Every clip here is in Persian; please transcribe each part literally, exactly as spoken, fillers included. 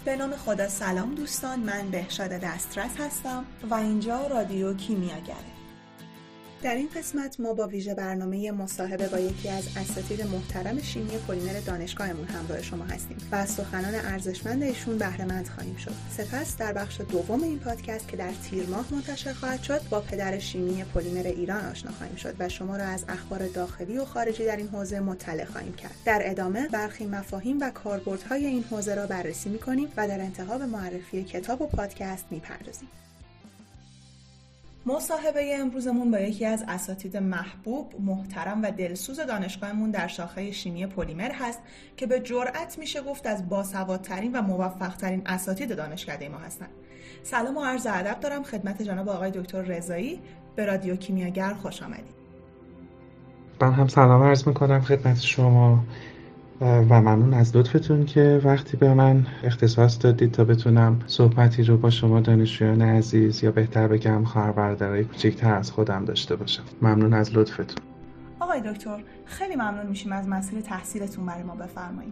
به نام خدا. سلام دوستان، من بهشاد دسترس هستم و اینجا رادیو کیمیاگره. در این قسمت ما با ویژه برنامه مصاحبه با یکی از اساتید محترم شیمی پلیمر دانشگاهمون همراه شما هستیم و از سخنان ارزشمند ایشون بهره مند خواهیم شد. سپس در بخش دوم این پادکست که در تیر ماه منتشر خواهد شد با پدر شیمی پلیمر ایران آشنا خواهیم شد و شما را از اخبار داخلی و خارجی در این حوزه مطلع خواهیم کرد. در ادامه برخی مفاهیم و کاربردهای این حوزه را بررسی می‌کنیم و در انتها به معرفی کتاب و پادکست می‌پردازیم. مصاحبه امروزمون با یکی از اساتید محبوب، محترم و دلسوز دانشگاهمون در شاخه شیمی پلیمر هست که به جرئت میشه گفت از باسوادترین و موفقترین اساتید دانشکده ما هستند. سلام و عرض ادب دارم خدمت جناب آقای دکتر رضایی. به رادیو کیمیاگر خوش آمدید. من هم سلام عرض میکنم خدمت شما و ممنون از لطفتون که وقتی به من اختصاص دادید تا بتونم صحبتی رو با شما دانشجویان عزیز یا بهتر بگم خواهر برادرای کوچکتر از خودم داشته باشم. ممنون از لطفتون. آقای دکتر خیلی ممنون میشیم از مسیر تحصیلتون برای ما بفرمایید.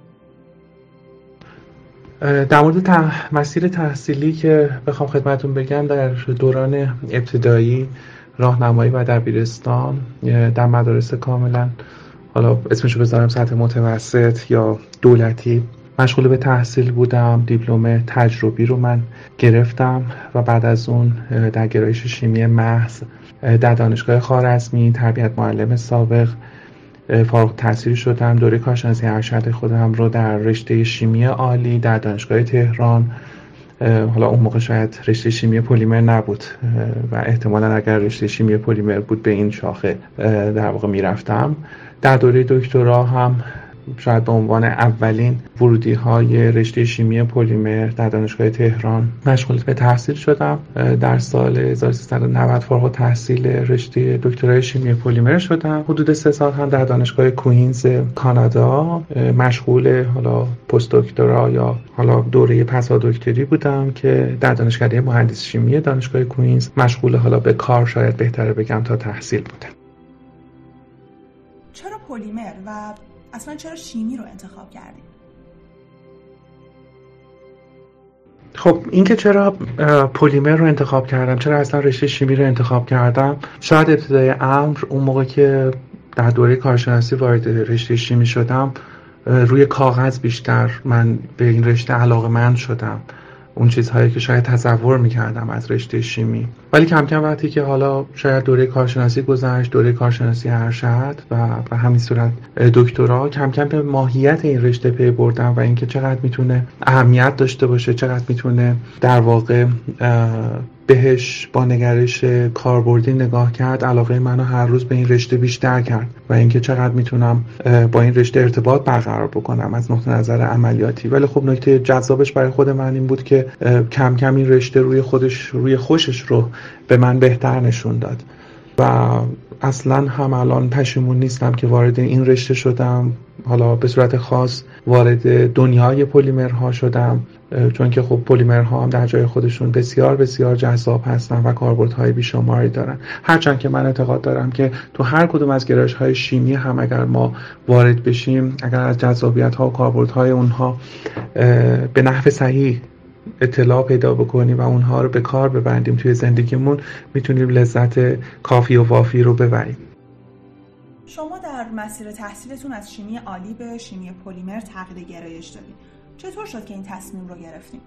در مورد ته... مسیر تحصیلی که بخوام خدمتون بگم، در دوران ابتدایی، راهنمایی و دبیرستان در مدارس کاملا حالا اسمشو بذارم سطح متوسط یا دولتی مشغول به تحصیل بودم. دیپلم تجربی رو من گرفتم و بعد از اون در گرایش شیمی محض در دانشگاه خوارزمی تربیت معلم سابق فارغ التحصیل شدم. دوره کارشناسی ارشد خودم رو در رشته شیمی عالی در دانشگاه تهران، حالا اون موقع شاید رشته شیمی پلیمر نبود و احتمالاً اگر رشته شیمی پلیمر بود به این شاخه در واقع میرفتم. در دوره دکترا هم شاید به عنوان اولین ورودی های رشته شیمی پلیمر در دانشگاه تهران مشغول به تحصیل شدم. در سال هزار و سیصد و نود فارغ التحصیل رشته دکترای شیمی پلیمر شدم. حدود سه سال هم در دانشگاه کوینز کانادا مشغول حالا پست دکترا یا حالا دوره پسا دکتری بودم که در دانشکده مهندس شیمی دانشگاه کوینز مشغول حالا به کار شاید بهتره بگم تا تحصیل بودم. چرا پلیمر و اصلا چرا شیمی رو انتخاب کردید؟ خب این که چرا پلیمر رو انتخاب کردم، چرا اصلا رشته شیمی رو انتخاب کردم، شاید ابتدای امر اون موقع که در دوره کارشناسی وارد رشته شیمی شدم روی کاغذ بیشتر من به این رشته علاقه‌مند شدم، اون چیزهایی که شاید تصور میکردم از رشته شیمی. ولی کم کم وقتی که حالا شاید دوره کارشناسی گذشت، دوره کارشناسی ارشد و به همین صورت دکترا، کم کم به ماهیت این رشته پی بردم و اینکه چقدر میتونه اهمیت داشته باشه، چقدر میتونه در واقع بهش با نگرش کاربردی نگاه کرد. علاقه منو هر روز به این رشته بیشتر کرد و اینکه چقدر میتونم با این رشته ارتباط برقرار بکنم از نقطه نظر عملیاتی. ولی خب نکته جذابش برای خود من این بود که کم کم این رشته روی خودش روی خوشش رو به من بهتر نشون داد و اصلا هم الان پشیمون نیستم که وارد این رشته شدم. حالا به صورت خاص وارد دنیای پلیمرها شدم، چون که خب پلیمرها هم در جای خودشون بسیار بسیار جذاب هستن و کاربردهای بیشماری دارن. هرچند که من اعتقاد دارم که تو هر کدوم از گرایش‌های شیمی هم اگر ما وارد بشیم، اگر از جذابیت‌ها و کاربردهای اونها به نحو صحیح اطلاع پیدا بکنیم و اونها رو به کار ببندیم توی زندگیمون، میتونیم لذت کافی و وافی رو ببریم. شما در مسیر تحصیلتون از شیمی عالی به شیمی پلیمر تغییر گرایش دادید. چطور شد که این تصمیم رو گرفتیم؟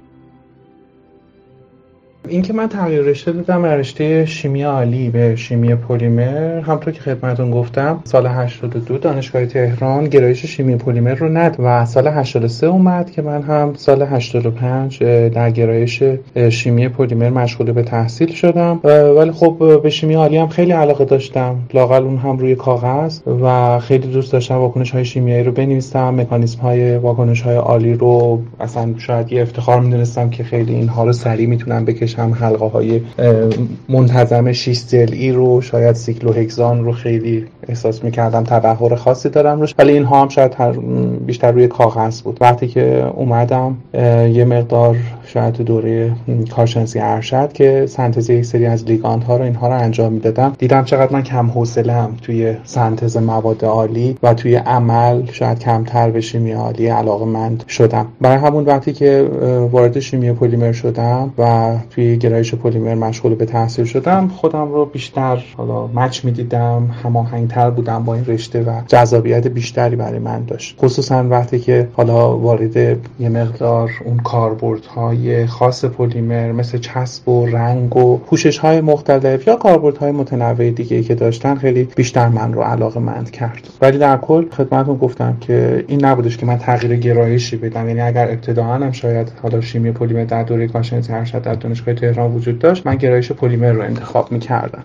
این که من تغییر رشته دادم از رشته شیمی عالی به شیمی پلیمر، همونطور که خدمتتون گفتم سال هشتاد و دو دانشگاه تهران گرایش شیمی پلیمر رو ند و سال هشتاد و سه اومد که من هم سال هشتاد و پنج در گرایش شیمی پلیمر مشغول به تحصیل شدم. ولی خب به شیمی عالی هم خیلی علاقه داشتم، لااقل اون هم روی کاغذ، و خیلی دوست داشتم واکنش‌های شیمیایی رو بنویسم، مکانیزم‌های واکنش‌های عالی رو اصلا شاید یه افتخار می‌دونستم که خیلی اینها رو سریع میتونم بکشم. حلقه های منتظم شش ضلعی رو، شاید سیکلوهکسان رو خیلی احساس میکردم تبحر خاصی دارم روش، ولی اینها هم شاید بیشتر روی کاغذ بود. وقتی که اومدم یه مقدار شاید دوره کارشناسی ارشد که سنتز یک سری از لیگاندها رو اینها رو انجام میدادم، دیدم چقدر من کم حوصله‌ام توی سنتز مواد آلی و توی عمل شاید کمتر به شیمی آلی علاقه‌مند شدم. برای همون وقتی که وارد شیمی پلیمر شدم و توی گرایش پلیمر مشغول به تحصیل شدم، خودم رو بیشتر حالا مچ می‌دیدم، هماهنگ‌تر بودم با این رشته و جذابیت بیشتری برای من داشت. خصوصا وقتی که حالا وارد یه مقدار اون کاربردهای خاص پلیمر مثل چسب و رنگ و پوشش‌های مختلف یا کاربردهای متنوع دیگه‌ای که داشتن خیلی بیشتر من رو علاقه‌مند کرد. ولی در کل خدمتتون گفتم که این نبودش که من تغییر گرایشی بدم. یعنی اگر ابتداً هم شاید حالا شیمی پلیمر در دوره کارشناسی ارشد در دانشگاه تهران وجود داشت، من گرایش پلیمر رو انتخاب می‌کردم.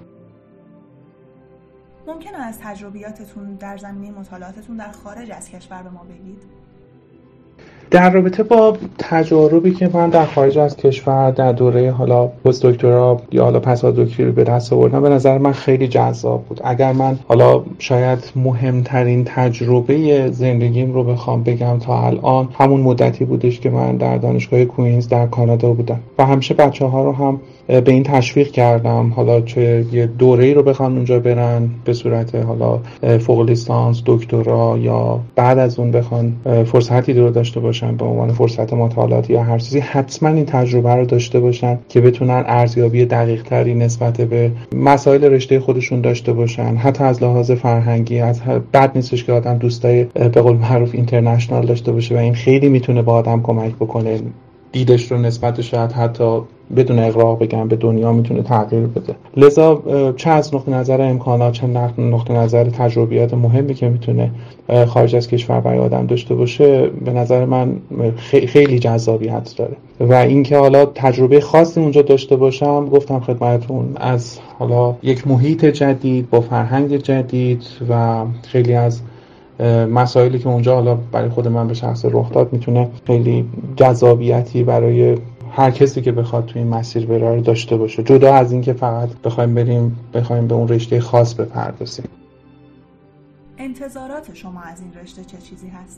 ممکنه از تجربیاتتون در زمینه مطالعاتتون در خارج از کشور به ما بگید؟ در رابطه با تجاربی که من در خارج از کشور در دوره حالا پست دکترا یا حالا پسا دکتری به دست آوردم، به نظر من خیلی جذاب بود. اگر من حالا شاید مهمترین تجربه زندگیم رو بخوام بگم تا الان، همون مدتی بودش که من در دانشگاه کوینز در کانادا بودم و همیشه بچه‌ها رو هم به این تشویق کردم حالا چه یه دوره‌ای رو بخوان اونجا برن به صورت حالا فوق لیسانس، دکترا یا بعد از اون بخوان فرصتی رو داشته باشن به عنوان فرصت مطالعاتی یا هر چیزی، حتما این تجربه رو داشته باشن که بتونن ارزیابی دقیق‌تری نسبت به مسائل رشته خودشون داشته باشن. حتی از لحاظ فرهنگی از بد نیستش که آدم دوستای به قول معروف اینترنشنال داشته باشه و این خیلی میتونه به آدم کمک بکنه، دیدش رو نسبت شاید حتی بدون اغراق بگم به دنیا میتونه تغییر بده. لذا چه از نقطه نظر امکانات چه نقطه نظر تجربیات مهمی که میتونه خارج از کشور برای آدم داشته باشه، به نظر من خیلی جذابیت داره. و اینکه حالا تجربه خاصی اونجا داشته باشم، گفتم خدمتتون، از حالا یک محیط جدید با فرهنگ جدید و خیلی از مسائلی که اونجا حالا برای خود من به شخص رخ داد، میتونه خیلی جذابیتی برای هر کسی که بخواد توی این مسیر بره داشته باشه، جدا از این که فقط بخوایم بریم بخوایم به اون رشته خاص بپردازیم. انتظارات شما از این رشته چه چیزی هست؟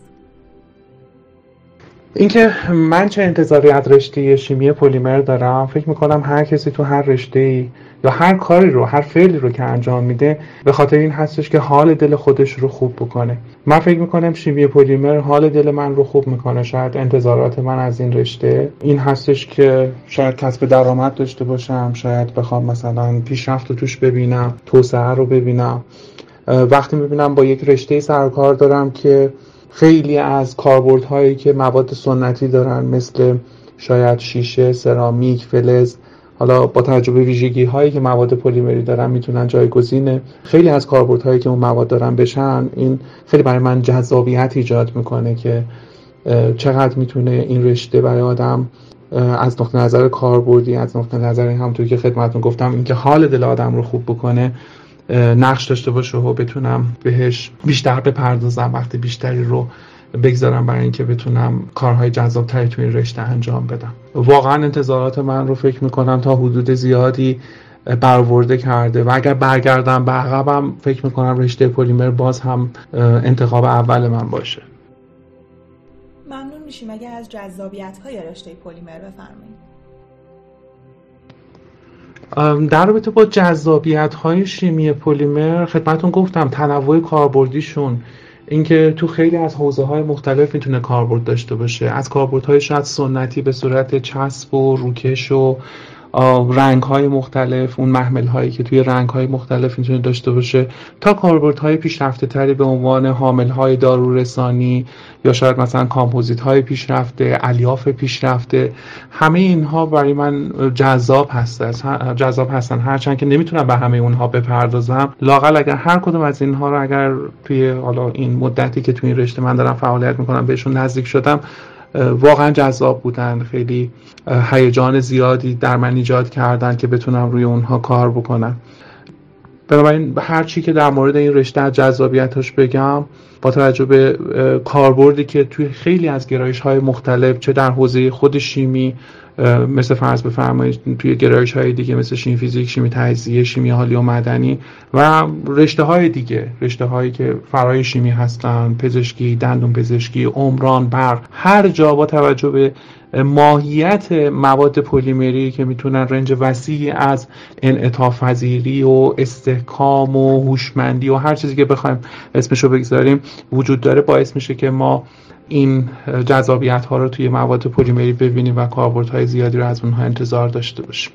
اینکه من چه انتظاری از رشته شیمی پلیمر دارم، فکر میکنم هر کسی تو هر رشته‌ای یا هر کاری رو، هر فعلی رو که انجام میده، به خاطر این هستش که حال دل خودش رو خوب بکنه. من فکر میکنم شیمی پلیمر حال دل من رو خوب میکنه. شاید انتظارات من از این رشته این هستش که شاید کسب درآمد داشته باشم، شاید بخوام مثلا پیشرفت رو توش ببینم، توسعه رو ببینم. وقتی میبینم با یک رشته سر و کار دارم که خیلی از کاربردهایی که مواد سنتی دارن مثل شاید شیشه، سرامیک، فلز، حالا با توجه به ویژگی هایی که مواد پلیمری دارن میتونن جایگزین خیلی از کاربردهایی که اون مواد دارن بشن، این خیلی برای من جذابیت ایجاد میکنه که چقدر میتونه این رشته برای آدم از نقطه نظر کاربردی، از نقطه نظر همونطور که خدمتتون گفتم اینکه حال دل آدم رو خوب بکنه، نقش داشته باشه و بتونم بهش بیشتر بپردازم، وقت بیشتری رو بگذارم برای اینکه بتونم کارهای جذاب‌تری تو این رشته انجام بدم. واقعا انتظارات من رو فکر میکنم تا حدود زیادی برآورده کرده و اگر برگردم به عقبم فکر میکنم رشته پلیمر باز هم انتخاب اول من باشه. ممنون میشیم اگه از جذابیت‌های رشته پلیمر بفرمایید. در رابطه با جذابیت‌های شیمی پلیمر خدمتتون گفتم تنوع کاربردیشون، اینکه تو خیلی از حوزه‌های مختلف میتونه کاربرد داشته باشه، از کاربردهای شاید سنتی به صورت چسب و روکش و رنگ‌های مختلف، اون محمل‌هایی که توی رنگ‌های مختلف میتونه داشته باشه، تا کاربردهای پیشرفته‌تری به عنوان حامل‌های دارورسانی یا شاید مثلا کامپوزیت‌های پیشرفته، الیاف پیشرفته. همه اینها برای من جذاب هستن جذاب هستن هرچند که نمیتونم به همه اونها بپردازم. لااقل اگر هر کدوم از اینها رو اگر توی حالا این مدتی که توی این رشته من دارم فعالیت میکنم بهشون نزدیک شدم، واقعا جذاب بودن، خیلی هیجان زیادی در من ایجاد کردن که بتونم روی اونها کار بکنم. بنابراین هر چی که در مورد این رشته از جذابیتش بگم با توجه به کاربردی که توی خیلی از گرایش‌های مختلف، چه در حوزه خود شیمی مثل فرض بفرمایید توی گرایش‌های دیگه مثل شیمی فیزیک، شیمی تجزیه، شیمی حالی و مدنی و رشته‌های دیگه، رشته‌هایی که فرای شیمی هستن، پزشکی، دندون پزشکی، عمران، برق، هر جا با توجه به ماهیت مواد پلیمری که میتونن رنج وسیعی از انعطاف پذیری و استحکام و هوشمندی و هر چیزی که بخوایم اسمشو بگذاریم وجود داره، باعث میشه که ما این جذابیت ها رو توی مواد پلیمری ببینیم و کاربردهای زیادی رو از اونها انتظار داشته باشیم.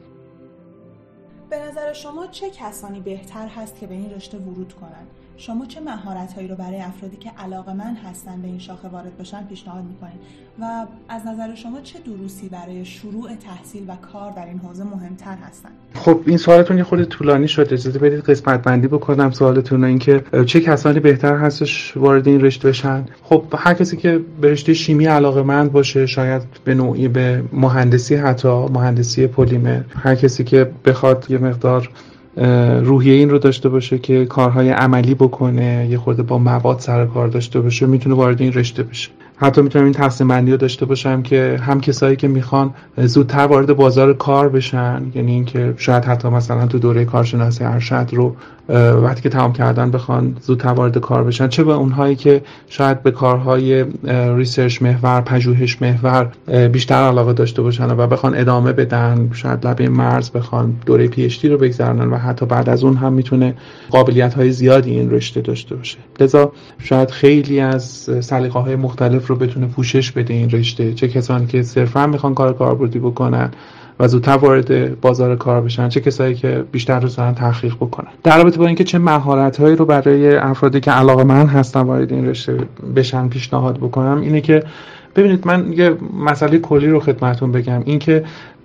به نظر شما چه کسانی بهتر هست که به این رشته ورود کنن؟ شما چه مهارت‌هایی رو برای افرادی که علاقه‌مند هستن به این شاخه وارد بشن پیشنهاد می‌کنید و از نظر شما چه دروسی برای شروع تحصیل و کار در این حوزه مهمتر هستن؟ خب این سوالتون یه خورده طولانی شد، اجازه بدید قسمت بندی بکنم سوالتون. این که چه کسانی بهتر هستش وارد این رشته بشن؟ خب هر کسی که به رشته شیمی علاقه‌مند باشه، شاید به نوعی به مهندسی، حتی مهندسی پلیمر، هر کسی که بخواد یه مقدار روحیه این رو داشته باشه که کارهای عملی بکنه، یه خورده با مواد سر کار داشته باشه، میتونه وارد این رشته بشه. حتی میتونم این تقسیم بندی رو داشته باشم که هم کسایی که میخوان زودتر وارد بازار کار بشن، یعنی اینکه شاید حتی مثلا تو دوره کارشناسی ارشد رو وقتی که تمام کردن بخوان زودتر وارد کار بشن، چه به اونهایی که شاید به کارهای ریسرچ محور، پژوهش محور بیشتر علاقه داشته باشن و بخوان ادامه بدن، شاید لبه مرز بخوان دوره پی اچ دی رو بگذرونن و حتی بعد از اون هم میتونه قابلیت‌های زیادی این رشته داشته باشه. لذا شاید خیلی از سلیقه‌های مختلف رو بتونه پوشش بده این رشته، چه کسانی که صرفاً میخوان کار کاربردی بکنن و زودتر وارد بازار کار بشن، چه کسایی که بیشتر دوست دارن تحقیق بکنن. در رابطه با اینکه چه مهارت‌هایی رو برای افرادی که علاقه‌مند هستن وارد این رشته بشن پیشنهاد بکنم، اینه که ببینید من یه مسئله کلی رو خدمتتون بگم، این که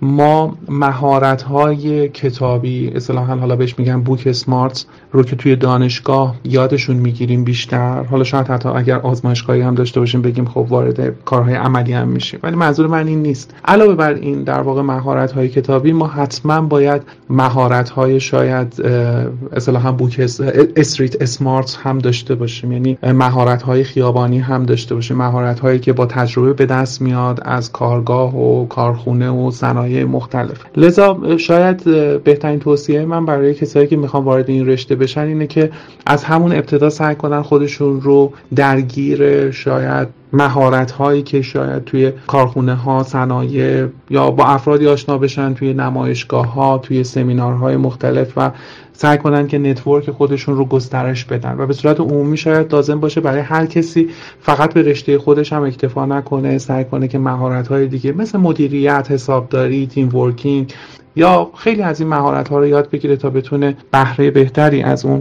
ما مهارت‌های کتابی، اصطلاحاً حالا بهش میگن بوک اسمارتس رو که توی دانشگاه یادشون میگیریم بیشتر، حالا شاید حتی اگر آزمایشگاهی هم داشته باشیم بگیم خب وارد کارهای عملی هم میشیم، ولی منظور من این نیست. علاوه بر این در واقع مهارت‌های کتابی ما حتما باید مهارت‌های شاید اصطلاحاً بوک استریت اسمارتس هم داشته باشیم، یعنی مهارت‌های خیابانی هم داشته باشیم، مهارت‌هایی که با تجربه به دست میاد از کارگاه و کارخونه و صنایع مختلف. لذا شاید بهترین توصیه من برای کسایی که میخوان وارد این رشته بشن اینه که از همون ابتدا سعی کنن خودشون رو درگیر شاید مهارت هایی که شاید توی کارخونه ها، صنایع یا با افرادی آشنا بشن توی نمایشگاه ها، توی سمینارهای مختلف و سعی کنن که نتورک خودشون رو گسترش بدن و به صورت عمومی شاید لازم باشه برای هر کسی فقط به رشته خودش هم اکتفا نکنه، سعی کنه که مهارت های دیگه مثل مدیریت، حسابداری، تیم ورکینگ یا خیلی از این مهارت ها رو یاد بگیره تا بتونه بهره بهتری از اون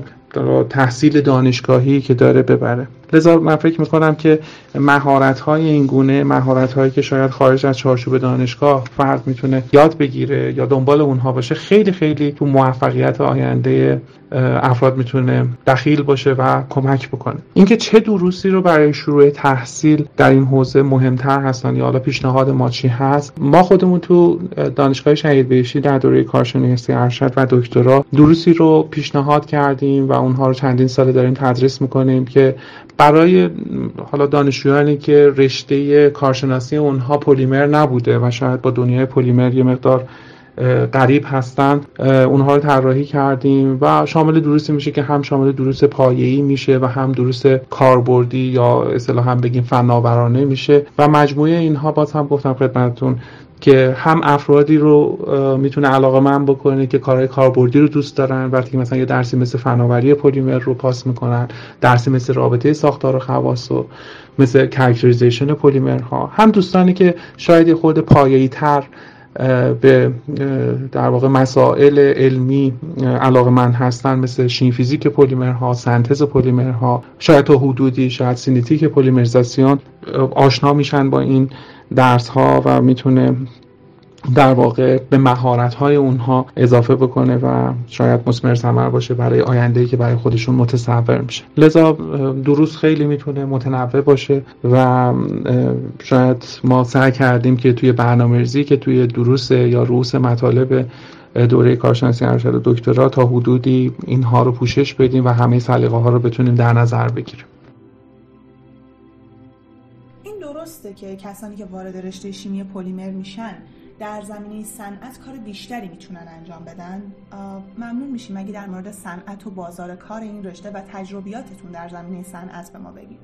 تحصیل دانشگاهی که داره ببره. لذا من فکر میکنم که مهارت‌های این گونه، مهارت‌هایی که شاید خارج از چارچوب دانشگاه فرد میتونه یاد بگیره یا دنبال اونها باشه، خیلی خیلی تو موفقیت آینده افراد میتونه دخیل باشه و کمک بکنه. اینکه چه دروسی رو برای شروع تحصیل در این حوزه مهمتر هستن یا حالا پیشنهاد ما چی هست، ما خودمون تو دانشگاه شهید بهشتی در دوره کارشناسی ارشد و دکترا دروسی رو پیشنهاد کردیم و اونها رو چندین سال داریم تدریس میکنیم که برای حالا دانشجویانی که رشته کارشناسی اونها پلیمر نبوده و شاید با دنیای پلیمر یه مقدار غریب هستند، اونها رو طراحی کردیم و شامل دروسی میشه که هم شامل دروس پایه‌ای میشه و هم دروس کاربردی یا اصطلاحاً بگیم فناورانه میشه و مجموعه اینها باز هم گفتم خدمتتون که هم افرادی رو میتونه علاقه‌مند بکنه که کارهای کاربردی رو دوست دارن، وقتی که مثلا یه درسی مثل فناوری پلیمر رو پاس میکنن، درسی مثل رابطه ساختار و خواص و مثل کاراکتریزیشن پلیمرها، هم دوستانی که شاید یه خورده پایه‌ای تر به در واقع مسائل علمی علاقه‌مند هستن مثل شیمی فیزیک پلیمرها، سنتز پلیمرها، شاید تا حدودی شاید سینتیک پلیمریزاسیون آشنا میشن با این درس ها و میتونه در واقع به مهارت های اونها اضافه بکنه و شاید مثمر ثمر باشه برای آینده‌ای که برای خودشون متصور میشه. لذا دروس خیلی میتونه متنوع باشه و شاید ما سعی کردیم که توی برنامه‌ریزی که توی دروس یا رؤوس مطالب دوره کارشناسی ارشد و دکترا تا حدودی اینها رو پوشش بدیم و همه سلیقه ها رو بتونیم در نظر بگیریم. درسته که کسانی که وارد رشته شیمی پلیمر میشن در زمینه صنعت کار بیشتری میتونن انجام بدن؟ ممنون میشیم اگه در مورد صنعت و بازار کار این رشته و تجربیاتتون در زمینه صنعت به ما بگید.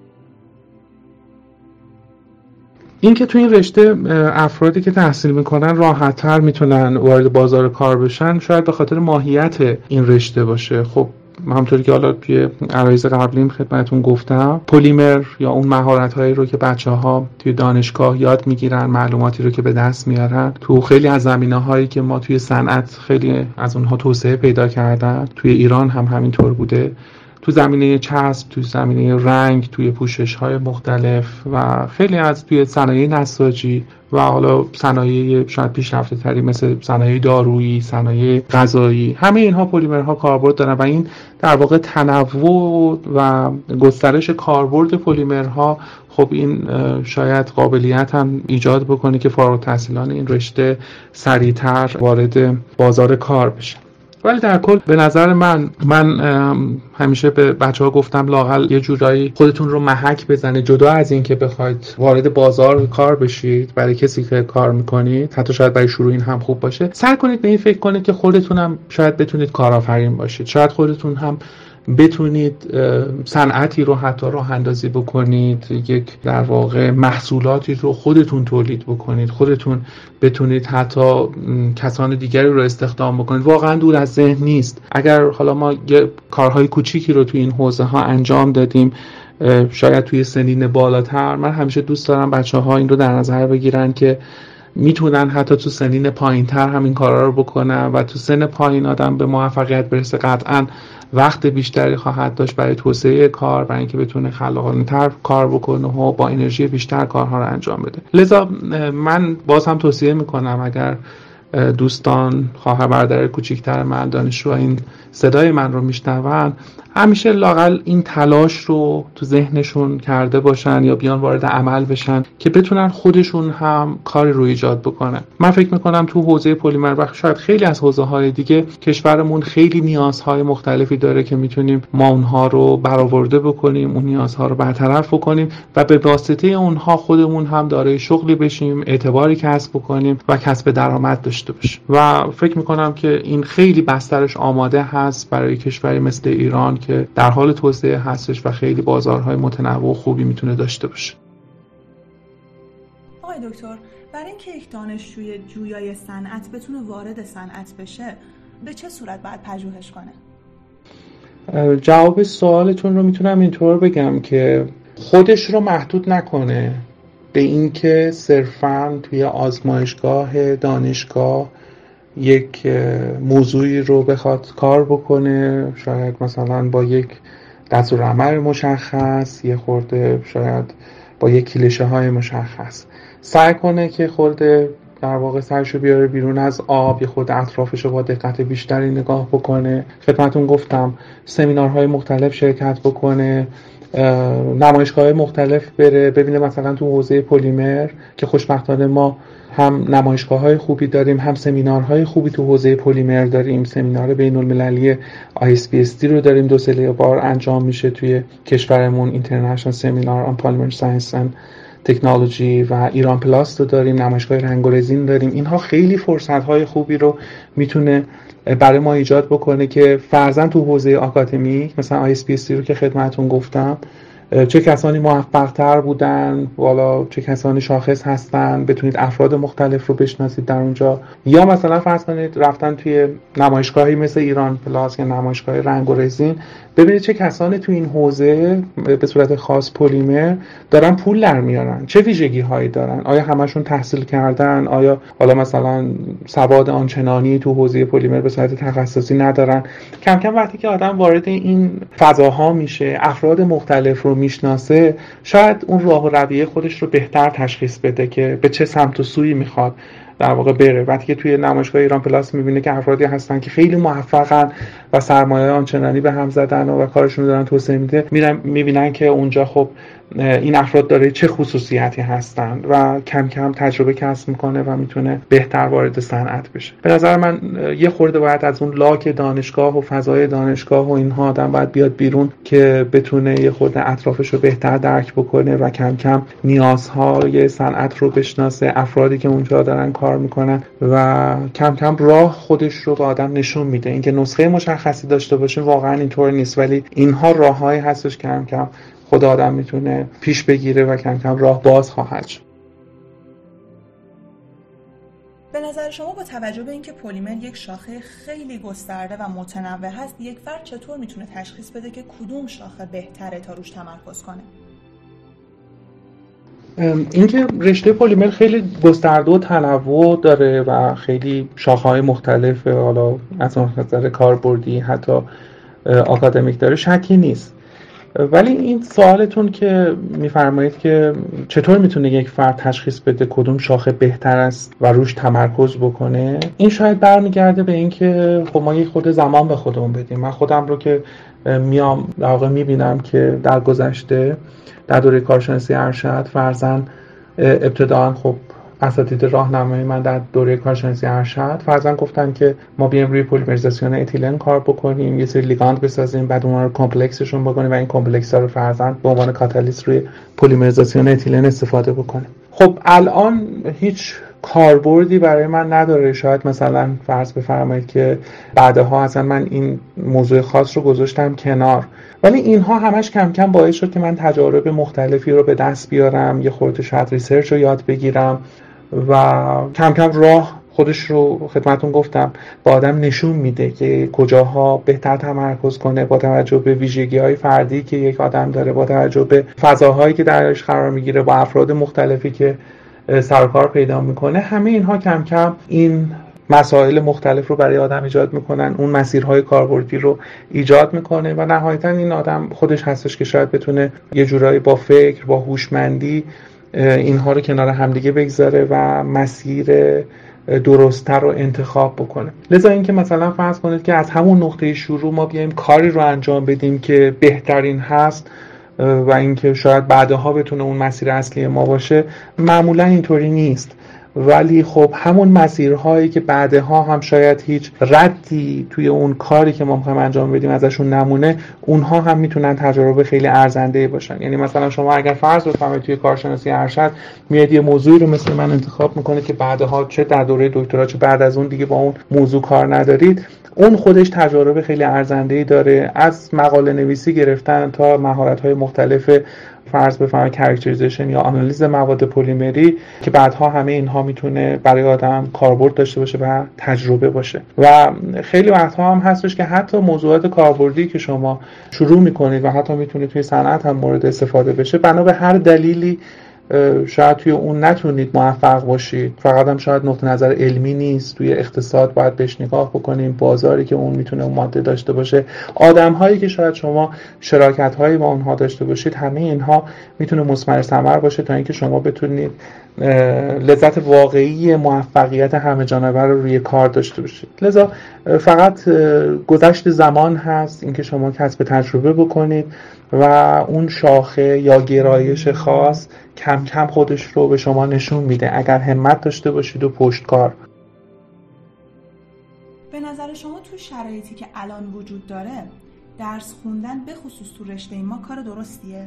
این که تو این رشته افرادی که تحصیل میکنن راحت‌تر میتونن وارد بازار کار بشن، شاید به خاطر ماهیت این رشته باشه. خب همونطوری که حالا توی عرایض قبلیم خدمتتون گفتم، پلیمر یا اون مهارت‌هایی رو که بچه‌ها توی دانشگاه یاد میگیرن، معلوماتی رو که به دست میارن، تو خیلی از زمینه‌هایی که ما توی صنعت خیلی از اونها توسعه پیدا کردن، توی ایران هم همینطور بوده، تو زمینه چسب، تو زمینه رنگ، توی پوشش‌های مختلف و خیلی از توی صنایع نساجی و حالا صنایع شاید پیشرفته تری مثل صنایع دارویی، صنایع غذایی، همه اینها پلیمرها کاربرد دارن و این در واقع تنوع و گسترش کاربرد پلیمرها خب این شاید قابلیت هم ایجاد بکنه که فارغ التحصیلان این رشته سریعتر وارد بازار کار بشن. ولی در کل به نظر من من همیشه به بچه‌ها گفتم لااقل یه جورایی خودتون رو محک بزنید، جدا از این که بخواید وارد بازار کار بشید برای کسی که کار میکنید، حتی شاید برای شروع این هم خوب باشه، سعی کنید به این فکر کنید که خودتون هم شاید بتونید کارآفرین باشید، شاید خودتون هم بتونید صنعتی رو حتی راه اندازی بکنید، یک در واقع محصولاتی رو خودتون تولید بکنید، خودتون بتونید حتی کسان دیگری رو استخدام بکنید. واقعا دور از ذهن نیست. اگر حالا ما یه کارهای کوچیکی رو توی این حوزه ها انجام دادیم، شاید توی سنین بالاتر، من همیشه دوست دارم بچه‌ها این رو در نظر بگیرن که میتونن حتی تو سنین پایین‌تر همین کارا رو بکنن و تو سن پایین آدم به موفقیت برسه قطعاً وقت بیشتری خواهد داشت برای توسعه کار، برای اینکه بتونه خلاقانه‌تر کار بکنه و با انرژی بیشتر کارها رو انجام بده. لذا من باز هم توصیه میکنم اگر دوستان، خواهر برادر کوچیک‌تر من، دانشجو این صدای من رو میشنون، همیشه لااقل این تلاش رو تو ذهنشون کرده باشن یا بیان وارد عمل بشن که بتونن خودشون هم کاری رو ایجاد بکنن. من فکر میکنم تو حوزه پلیمر و شاید خیلی از حوزه‌های دیگه کشورمون خیلی نیازهای مختلفی داره که میتونیم ما اونها رو برآورده بکنیم، اون نیازها رو برطرف بکنیم و به واسطه اونها خودمون هم دارای شغلی بشیم، اعتباری کسب بکنیم و کسب درآمد داشته باشیم. و فکر میکنم که این خیلی بسترش آماده هست برای کشوری مثل ایران که در حال توسعه هستش و خیلی بازارهای متنوع و خوبی میتونه داشته باشه. آقای دکتر، برای اینکه یک دانشجوی جویای صنعت بتونه وارد صنعت بشه، به چه صورت باید پژوهش کنه؟ جواب سوالتون رو میتونم اینطور بگم که خودش رو محدود نکنه به اینکه صرفاً توی آزمایشگاه دانشگاه یک موضوعی رو بخواد کار بکنه، شاید مثلا با یک دستورالعمل مشخص، یه خورده شاید با یک کلیشه های مشخص سعی کنه که خورده در واقع سرشو بیاره بیرون از آب، یه خورده اطرافشو با دقت بیشتری نگاه بکنه. خدمتون گفتم سمینارهای مختلف شرکت بکنه، نمایشگاه مختلف بره، ببینه مثلا تو حوزه پلیمر که خوشبختانه ما هم نمایشگاه‌های خوبی داریم، هم سمینارهای خوبی تو حوزه پلیمر داریم. سمینار بین‌المللی آی اس پی اس تی رو داریم، دو سه بار انجام میشه توی کشورمون، اینترنشنال سمینار آن پلیمر ساینس اند تکنولوژی، و ایران پلاس رو داریم، نمایشگاه رنگ و رزین داریم. اینها خیلی فرصت‌های خوبی رو میتونه برای ما ایجاد بکنه که فرضاً تو حوزه آکادمیک مثلا آی اس پی اس تی رو که خدمتتون گفتم، چه کسانی موفق تر بودن، والا چه کسانی شاخص هستن، بتونید افراد مختلف رو بشناسید در اونجا. یا مثلا فرض کنید رفتن توی نمایشگاهی مثل ایران پلاس یا نمایشگاه رنگ و رزین، ببینید چه کسانی توی این حوزه به صورت خاص پلیمر دارن پول در میارن، چه ویژگی هایی دارن، آیا همشون تحصیل کردن، آیا حالا مثلا سواد آنچنانی تو حوزه پلیمر به صورت تخصصی ندارن. کم کم وقتی که آدم وارد این فضاها میشه، افراد مختلف رو میشناسه، شاید اون راه و رویه خودش رو بهتر تشخیص بده که به چه سمت و سویی میخواد در واقع بره. وقتی که توی نمایشگاه ایران پلاس میبینه که افرادی هستن که خیلی موفقن و سرمایه آنچنانی به هم زدن و, و کارشون رو دارن توسعه میده، میرن میبینن که اونجا خب این افراد داره چه خصوصیتی هستند و کم کم تجربه کسب میکنه و میتونه بهتر وارد صنعت بشه. به نظر من یه خورده باید از اون لاک دانشگاه و فضای دانشگاه و اینها آدم باید بیاد بیرون که بتونه یه خورده اطرافش رو بهتر درک بکنه و کم کم نیازهای صنعت رو بشناسه، افرادی که اونجا دارن کار میکنن و کم کم راه خودش رو به آدم نشون میده. اینکه نسخه مشخصی داشته باشه واقعا اینطور نیست، ولی اینها راههایی هستش که کم کم خود آدم میتونه پیش بگیره و کم کم راه باز خواهد شد. به نظر شما با توجه به اینکه پلیمر یک شاخه خیلی گسترده و متنوع هست، یک فرد چطور میتونه تشخیص بده که کدوم شاخه بهتره تا روش تمرکز کنه؟ اینکه رشته پلیمر خیلی گسترده و تنوع داره و خیلی شاخه‌های مختلف، حالا از نظر کاربردی حتی آکادمیک داره، شکی نیست. ولی این سوالتون که میفرمایید که چطور میتونه یک فرد تشخیص بده کدوم شاخه بهتر است و روش تمرکز بکنه، این شاید برمیگرده به این که خب ما یک خود زمان به خودمون بدیم. من خودم رو که میام در واقع میبینم که در گذشته در دوره کارشناسی ارشد فرضاً ابتداً خب اساتید راهنمایی من در دوره کارشناسی ارشد فرضاً گفتن که ما بیایم روی پلیمریزاسیون اتیلن کار بکنیم، یه سری لیگاند بسازیم، بعد اونها رو کامپلکسشون بکنیم و این کامپلکس ها رو فرضاً به عنوان کاتالیست روی پلیمریزاسیون اتیلن استفاده بکنیم. خب الان هیچ کاربردی برای من نداره. شاید مثلا فرض بفرمایید که بعدها اصلا من این موضوع خاص رو گذاشتم کنار، ولی اینها همش کم کم باعث شد که من تجارب مختلفی رو به دست بیارم، یه خورده شاید ریسرچ رو یاد بگیرم و کم کم راه خودش رو خدمتون گفتم با آدم نشون میده که کجاها بهتر تمرکز کنه با توجه به ویژگی‌های فردی که یک آدم داره، با توجه به فضاهایی که درش قرار میگیره، با افراد مختلفی که سر و کار پیدا میکنه. همه اینها کم کم این مسائل مختلف رو برای آدم ایجاد میکنن، اون مسیرهای کاربردی رو ایجاد میکنه و نهایتا این آدم خودش هستش که شاید بتونه یه جورایی با فکر، با هوشمندی اینها رو کنار همدیگه بگذاره و مسیر درست‌تر رو انتخاب بکنه. لذا اینکه مثلا فرض کنید که از همون نقطه شروع ما بیایم کاری رو انجام بدیم که بهترین هست و اینکه شاید بعدها بتونه اون مسیر اصلی ما باشه، معمولا اینطوری نیست. ولی خب همون مسیرهایی که بعدها هم شاید هیچ ردی توی اون کاری که ما می‌خوایم انجام بدیم ازشون نمونه، اونها هم میتونن تجربه خیلی ارزنده باشن. یعنی مثلا شما اگر فرض بفرمایید توی کارشناسی ارشد میاد یه موضوعی رو مثل من انتخاب میکنه که بعدها چه در دوره دکترا چه بعد از اون دیگه با اون موضوع کار ندارید، اون خودش تجربه خیلی ارزنده‌ای داره، از مقاله نویسی گرفتن تا مهارت‌های مختلف فرض بفرمایید کاراکتریزیشن یا آنالیز مواد پلیمری که بعدها همه اینها میتونه برای آدم کاربرد داشته باشه و تجربه باشه. و خیلی وقتها هم هستش که حتی موضوعات کاربردی که شما شروع میکنید و حتی میتونه توی صنعت هم مورد استفاده بشه، بنا به هر دلیلی شاید توی اون نتونید موفق باشید. فقط هم شاید نقطه نظر علمی نیست، توی اقتصاد باید بهش نگاه بکنیم، بازاری که اون میتونه اون ماده داشته باشه، آدم هایی که شاید شما شراکت هایی با اونها داشته باشید، همه اینها میتونه مثمر ثمر باشه تا اینکه شما بتونید لذت واقعی موفقیت همه جانبه رو روی کار داشته باشید. لذا فقط گذشت زمان هست، اینکه شما کسب تجربه بکنید و اون شاخه یا گرایش خاص کم کم خودش رو به شما نشون میده اگر همت داشته باشید و پشتکار. به نظر شما تو شرایطی که الان وجود داره درس خوندن به خصوص تو رشته ما کار درستیه؟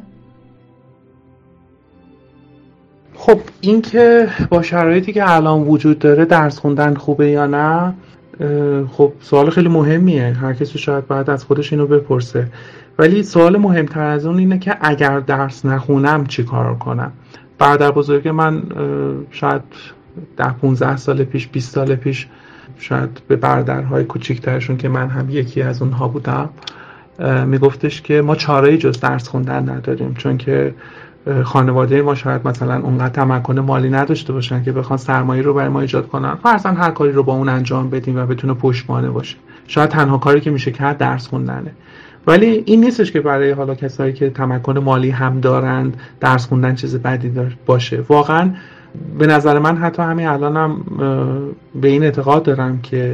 خب این که با شرایطی که الان وجود داره درس خوندن خوبه یا نه، خب سوال خیلی مهمیه. هر کسی شاید باید از خودش اینو بپرسه. ولی سوال مهمتر از اون اینه که اگر درس نخونم چی کار کنم؟ برادر بزرگ من شاید ده پونزده سال پیش، بیست سال پیش، شاید به برادرهای کوچیکترشون که من هم یکی از اونها بودم میگفتش که ما چاره‌ای جز درس خوندن نداریم، چون که خانواده ما شاید مثلا اونقدر تمکن مالی نداشته باشن که بخوان سرمایه رو برای ما ایجاد کنن، فرضاً هر کاری رو با اون انجام بدیم و بتونه پشتوانه باشه. شاید تنها کاری که میشه کرد درس خوندنه. ولی این نیستش که برای حالا کسایی که تمکن مالی هم دارند درس خوندن چیز بدی باشه. واقعاً به نظر من حتی همین الانم به این اعتقاد دارم که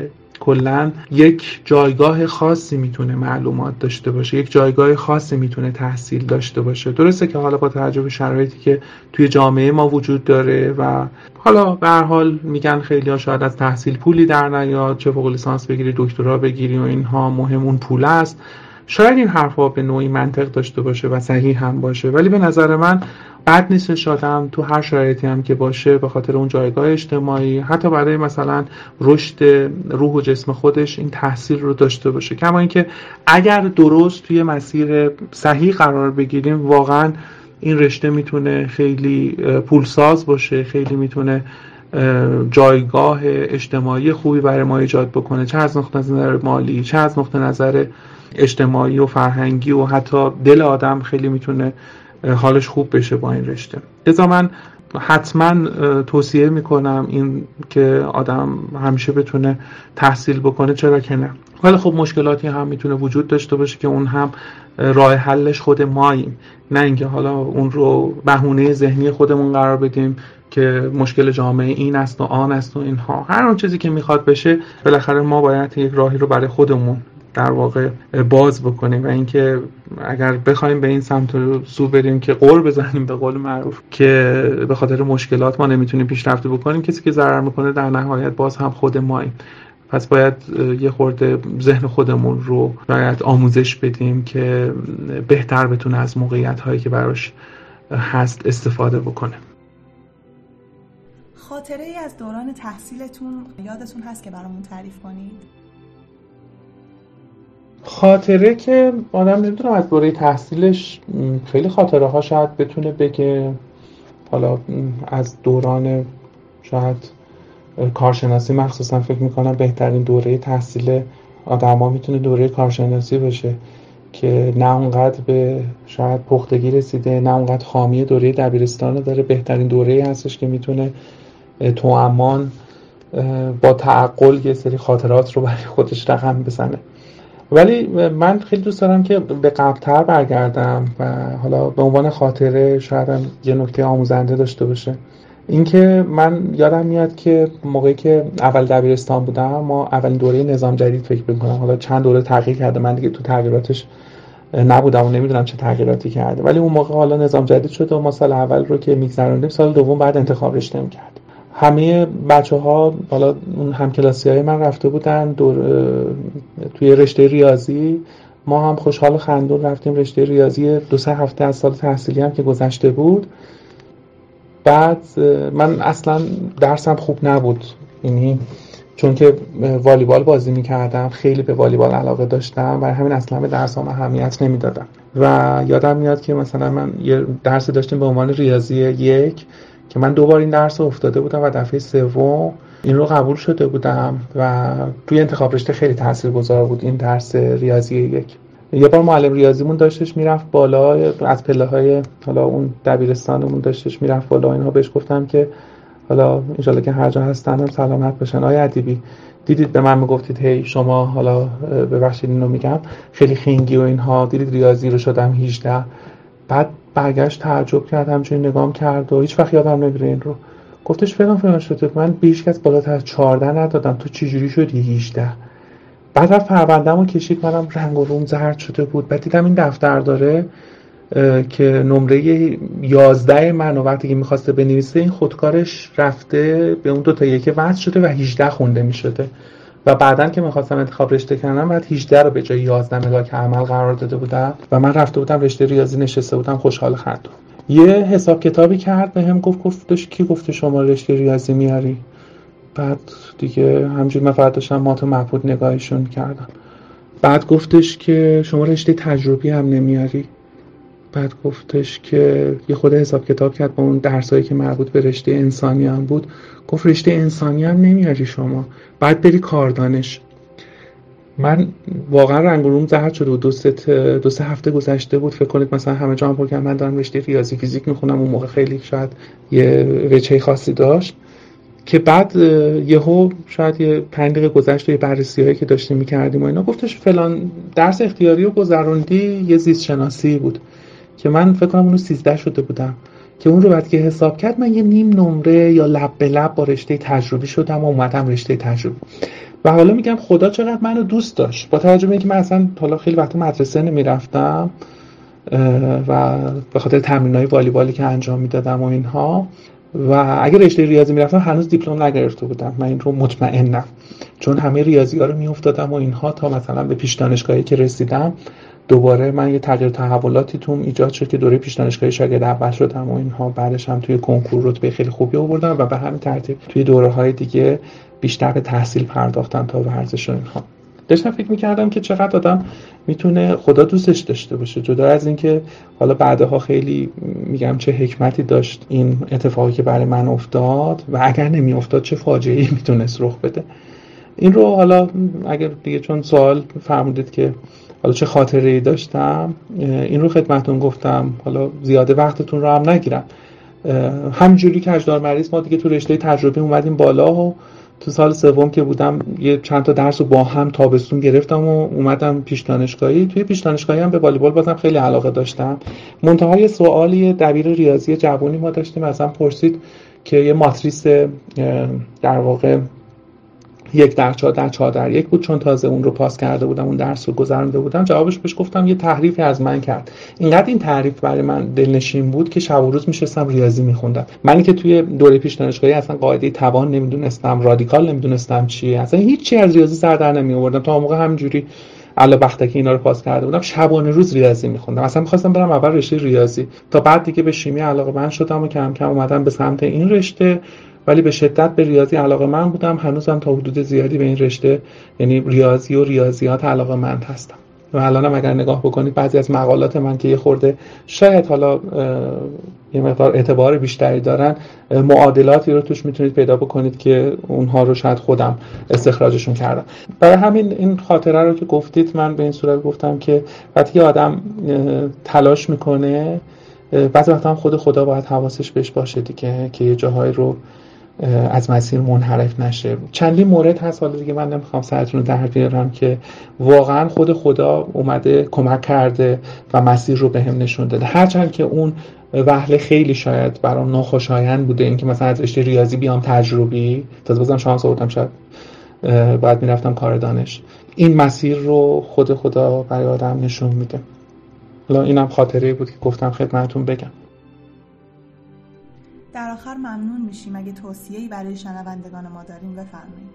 کلا یک جایگاه خاصی میتونه معلومات داشته باشه، یک جایگاه خاصی میتونه تحصیل داشته باشه. درسته که حالا با توجه به شرایطی که توی جامعه ما وجود داره و حالا به هر حال میگن خیلی‌ها شاید از تحصیل پولی در نیاد، چه فوق لیسانس بگیری دکترا بگیری و اینها، مهم اون پول است. شاید این حرفا به نوعی منطق داشته باشه و صحیح هم باشه، ولی به نظر من بد نیستش آدم تو هر شرایطی هم که باشه به خاطر اون جایگاه اجتماعی، حتی برای مثلا رشد روح و جسم خودش، این تحصیل رو داشته باشه. کما اینکه اگر درست توی مسیر صحیح قرار بگیریم، واقعا این رشته میتونه خیلی پولساز باشه، خیلی میتونه جایگاه اجتماعی خوبی برای ما ایجاد بکنه، چه از نقطه نظر مالی، چه از نقطه نظر اجتماعی و فرهنگی، و حتی دل آدم خیلی میتونه حالش خوب بشه با این رشته. لذا من حتما توصیه میکنم این که آدم همیشه بتونه تحصیل بکنه، چرا که نه. ولی خب مشکلاتی هم میتونه وجود داشته باشه که اون هم راه حلش خود ماییم، نه اینکه حالا اون رو بهونه ذهنی خودمون قرار بدیم که مشکل جامعه این است و آن است و اینها. هر اون چیزی که میخواد بشه، بالاخره ما باید یک راهی رو برای خودمون در واقع باز بکنیم، و اینکه اگر بخوایم به این سمت رو سو بریم که قور بزنیم به قول معروف که به خاطر مشکلات ما نمیتونیم پیشرفت بکنیم، کسی که ضرر میکنه در نهایت باز هم خود ماییم. پس باید یه خورده ذهن خودمون رو باید آموزش بدیم که بهتر بتونه از موقعیت هایی که براش هست استفاده بکنه. خاطره ای از دوران تحصیلتون یادتون هست که برامون تعریف کنید؟ خاطره که آدم نمیدونم از دوره تحصیلش خیلی خاطره ها شاید بتونه بگه. حالا از دوران شاید کارشناسی مخصوصا فکر میکنم بهترین دوره تحصیل آدم ها میتونه دوره کارشناسی باشه که نه اونقدر به شاید پختگی رسیده، نه اونقدر خامی دوره دبیرستان داره. بهترین دوره هستش که میتونه تو امان با تعقل یه سری خاطرات رو برای خودش رقم بزنه. ولی من خیلی دوست دارم که به قبل‌تر برگردم و حالا به عنوان خاطره شاید هم یه نکته آموزنده داشته باشه. اینکه من یادم میاد که موقعی که اول دبیرستان بودم، ما اولین دوره نظام جدید فکر می‌کنم، حالا چند دوره تغییر کرده، من دیگه تو تغییراتش نبودم و نمیدونم چه تغییراتی کرده، ولی اون موقع حالا نظام جدید شده و ما سال اول رو که میگذروندیم، سال دوم بعد انتخاب رشته می‌کردیم. همه بچه‌ها حالا اون همکلاسی‌های من رفته بودن دور توی رشته ریاضی، ما هم خوشحال و خندون رفتیم رشته ریاضی. دو سه هفته از سال تحصیلی هم که گذشته بود، بعد من اصلا درسم خوب نبود، یعنی چون که والیبال بازی می‌کردم، خیلی به والیبال علاقه داشتم و همین اصلا به درسام اهمیت نمیدادم. و یادم میاد که مثلا من یه درسی داشتیم به عنوان ریاضی یک که من دوبار این درس رو افتاده بودم و دفعه سوم این رو قبول شده بودم و توی انتخاب رشته خیلی تاثیرگذار بود این درس ریاضی یک. یه بار معلم ریاضیمون داشتش میرفت بالا از پله‌های حالا اون دبیرستانمون داشتش میرفت بالا، اینها بهش گفتم که حالا ان شاءالله که هر جا هستن هم سلامت باشن. آیا ادیبی دیدید به من میگفتید هی شما حالا ببخشید اینو میگم خیلی خنگی و اینها، دیدید ریاضی رو شدم هجده. بعد برگشت تعجب کرد، همچنین نگام کرد و هیچ وقت یادم نمیره این رو. گفتش فلان فلان شده، من بیش کس بالاتر از چهارده ندادم، تو چجوری شدی هجده؟ بعد رفت پرونده‌مو کشید، منم رنگ و روم زرد شده بود. بعد دیدم این دفتر داره که نمره یازده منو وقتی که میخواسته بنویسه این خودکارش رفته به اون دو تا یک وصل شده و هجده خونده میشده و بعدن که میخواستم انتخاب رشته کنم بعد هجده رو به جای یازده ملاک عمل قرار داده بودم و من رفته بودم رشته ریاضی نشسته بودم خوشحال خندون. یه حساب کتابی کرد به هم گفت گفتش کی گفته شما رشته ریاضی میاری؟ بعد دیگه همجوری من فقط داشتم مات و مبهوت نگاهشون کردم. بعد گفتش که شما رشته تجربی هم نمیاری؟ بعد گفتش که یه خود حساب کتاب کرد با اون درسایی که مربوط به رشته انسانی هم بود، گفت رشته انسانی هم نمیاری شما، بعد بری کاردانش. من واقعا رنگ و روم زرد شده بود. دو سه دو سه هفته گذشته بود، فکر کنید مثلا همه جا هم پرکردم من دارم رشته ریاضی فیزیک میخونم، اون موقع خیلی شاید یه وجهه خاصی داشت که بعد یهو شاید یه پنج دقیقه گذشت و یه بررسی‌هایی که داشتیم می‌کردیم و اینا گفتش فلان درس اختیاری رو گذروندی، یه زیست شناسی بود که من فکر کنم اونو سیزده شده بودم که اون رو بعد که حساب کرد من یه نیم نمره یا لب به لب با رشته تجربی شدم و اومدم رشته تجربی. و حالا میگم خدا چقدر منو دوست داشت، با توجه به اینکه من اصلا حالا خیلی وقت مدرسه نمیرفتم و به خاطر تمرینای والیبالی که انجام میدادم و اینها، و اگه رشته ریاضی میرفتم هنوز دیپلم نگرفته بودم، من این رو مطمئنم، چون همه ریاضی ها رو میافتادم و اینها تا مثلا به پیش دانشگاهی که رسیدم دوباره من یه تغییر تحولاتی توم ایجاد شد که دوره پیش دانشگاهی شاگرد اول شدم و اینها، بعدش هم توی کنکور رتبه خیلی خوبی آوردم و به همین ترتیب توی دوره‌های دیگه بیشتر به تحصیل پرداختم تا ورزش و اینها. داشتم فکر می‌کردم که چقدر آدم میتونه خدا دوستش داشته باشه، جدا از اینکه حالا بعدها خیلی میگم چه حکمتی داشت این اتفاقی که برای من افتاد و اگر نمیافتاد چه فاجعه‌ای میتونست رخ بده. این رو حالا اگر دیگه چون سوال فرمودید که حالا چه خاطره‌ای داشتم، این رو خدمتتون گفتم، حالا زیاده وقتتون رو هم نگیرم. همینجوری که اجدار مریض ما دیگه تو رشته تجربی اومدیم بالا و تو سال سوم که بودم یه چند تا درس رو با هم تابستون گرفتم و اومدم پیش دانشگاهی. توی پیش دانشگاهی هم به والیبال بازم خیلی علاقه داشتم. منتها یه سوالی دبیر ریاضی جوانی ما داشتیم، ازم پرسید که یه ماتریس در واقع یک در چهار در چهار در یک بود، چون تازه اون رو پاس کرده بودم، اون درس رو گذرونده بودم. جوابش بهش گفتم یه تحریفی از من کرد. اینقدر این تعریف برای من دلنشین بود که شب و روز میشستم ریاضی میخوندم. منی که توی دوره پیش دانشگاهی اصلا قاعده توان نمیدونستم، رادیکال نمیدونستم چیه، اصلا هیچ چی از ریاضی سر در نمیآوردم. تا اون موقع همینجوری الا بختکی اینا رو پاس کرده بودم، شبانه روز ریاضی میخوندم. اصلا می‌خواستم برم اول رشته ریاضی، تا بعد دیگه به شیمی علاقه‌مند شدم و کم کم اومدم به سمت این رشته، ولی به شدت به ریاضی علاقه‌مند بودم. هنوزم تا حدود زیادی به این رشته، یعنی ریاضی و ریاضیات علاقه‌مند هستم. و الانم اگر نگاه بکنید بعضی از مقالات من که یه خورده شاید حالا یه مقدار اعتبار بیشتری دارن، معادلاتی رو توش میتونید پیدا بکنید که اونها رو شاید خودم استخراجشون کردم. برای همین این خاطره رو که گفتید من به این صورت گفتم که وقتی که آدم تلاش میکنه بعضی وقتا هم خود خدا باید حواسش بهش باشه دیگه، که یه جاهای رو از مسیر منحرف نشه. چندین مورد هست، حالا دیگه من نمیخوام سرتون رو در بیارم، که واقعا خود خدا اومده کمک کرده و مسیر رو بهم نشون داده. هرچند که اون وهله خیلی شاید برام ناخوشایند بوده، این که مثلا از رشته ریاضی بیام تجربی، تازه بازم شانس آوردم، شاید بعد میرفتم کار دانش. این مسیر رو خود خدا برای آدم نشون میده. حالا اینم خاطره بود که گفتم خدمتتون بگم. در آخر ممنون میشیم اگه توصیه‌ای برای شنوندگان ما داریم بفرمایید.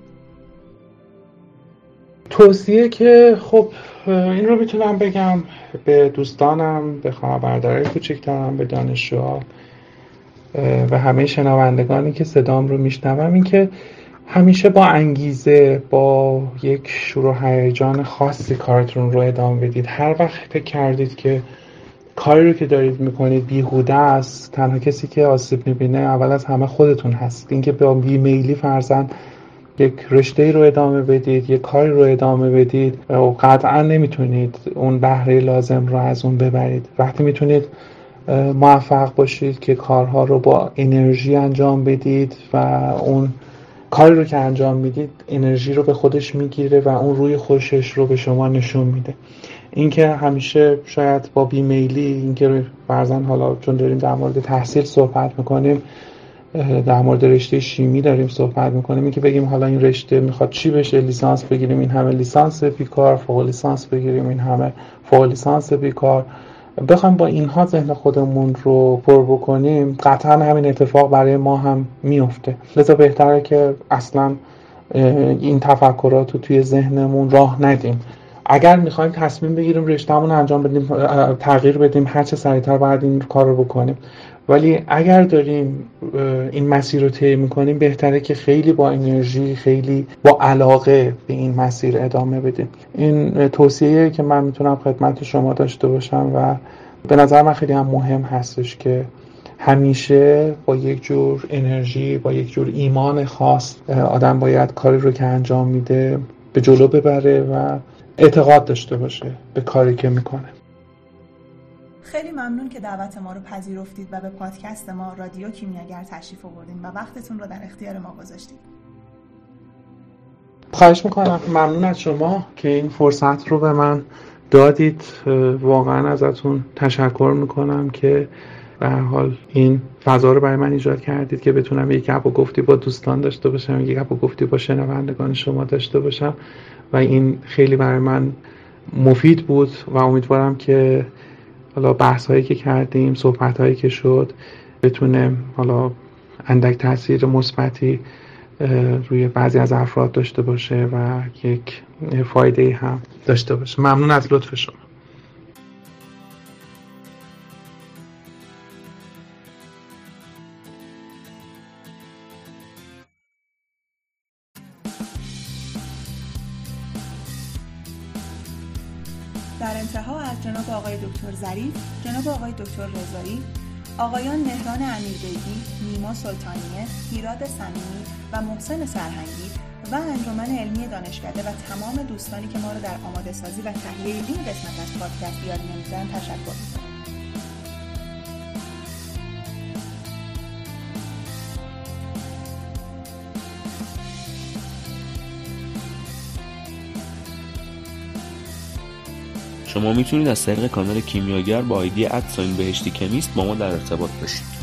توصیه که خب این رو میتونم بگم به دوستانم، به خواهر برادرای کوچیک‌ترم، به دانشجوها و همه شنوندگانی که صدام رو میشنوم، این که همیشه با انگیزه، با یک شور و هیجان خاصی کارتون رو ادامه بدید. هر وقت فکر کردید که کاری رو که دارید میکنید بیهوده است، تنها کسی که آسیب میبینه اول از همه خودتون هست. اینکه با بیمیلی فرضاً یک رشته رو ادامه بدید، یک کاری رو ادامه بدید و قطعا نمیتونید اون بهره لازم رو از اون ببرید. وقتی میتونید موفق باشید که کارها رو با انرژی انجام بدید و اون کاری رو که انجام میدید انرژی رو به خودش میگیره و اون روی خوشش رو به شما نشون میده. اینکه همیشه شاید با بیمیلی، اینکه فرضاً حالا چون داریم در مورد تحصیل صحبت میکنیم، در مورد رشته شیمی داریم صحبت میکنیم، اینکه بگیم حالا این رشته میخواد چی بشه، لیسانس بگیریم این همه لیسانس بیکار، فوق لیسانس بگیریم این همه فوق لیسانس بیکار، بخوایم با اینها ذهن خودمون رو پر بکنیم، قطعا همین اتفاق برای ما هم میفته. لذا بهتره که اصلا این تفکرات رو توی ذهنمون راه ندیم. اگر میخوایم تصمیم بگیریم رشته‌مون رو انجام بدیم، تغییر بدیم، هر چه سریعتر باید این کار رو بکنیم. ولی اگر داریم این مسیر رو طی میکنیم، بهتره که خیلی با انرژی، خیلی با علاقه به این مسیر ادامه بدیم. این توصیه‌ای که من میتونم خدمت شما داشته باشم و به نظر من خیلی هم مهم هستش که همیشه با یک جور انرژی، با یک جور ایمان خاص آدم باید کاری رو که انجام میده به جلو ببره و اعتقاد داشته باشه به کاری که میکنه. خیلی ممنون که دعوت ما رو پذیرفتید و به پادکست ما رادیو کیمیاگر تشریف آوردین و وقتتون رو در اختیار ما گذاشتید. خواهش میکنم، ممنون از شما که این فرصت رو به من دادید. واقعا ازتون تشکر میکنم که به هر حال این فضا رو برای من ایجاد کردید که بتونم یک گپ و گفتی با دوستان داشته باشم، یک گپ و گفتی با شنوندگان شما داشته باشم و این خیلی برای من مفید بود و امیدوارم که حالا بحث هایی که کردیم، صحبت هایی که شد بتونه حالا اندک تاثیر مثبتی روی بعضی از افراد داشته باشه و یک فایده هم داشته باشه. ممنون از لطف شما. در انتها از جناب آقای دکتر ظریف، جناب آقای دکتر رضایی، آقایان مهران امیربیگی، نیما سلطانیه، هیراد صمیمی و محسن سرهنگی و انجمن علمی دانشکده و تمام دوستانی که ما رو در آماده سازی و تهیه این قسمت از پادکست یاد نمی‌ذارن تشکر می‌کنم. شما میتونید از طریق کانال کیمیاگر با آیدی ات بهشتی کمیست با ما در ارتباط باشید.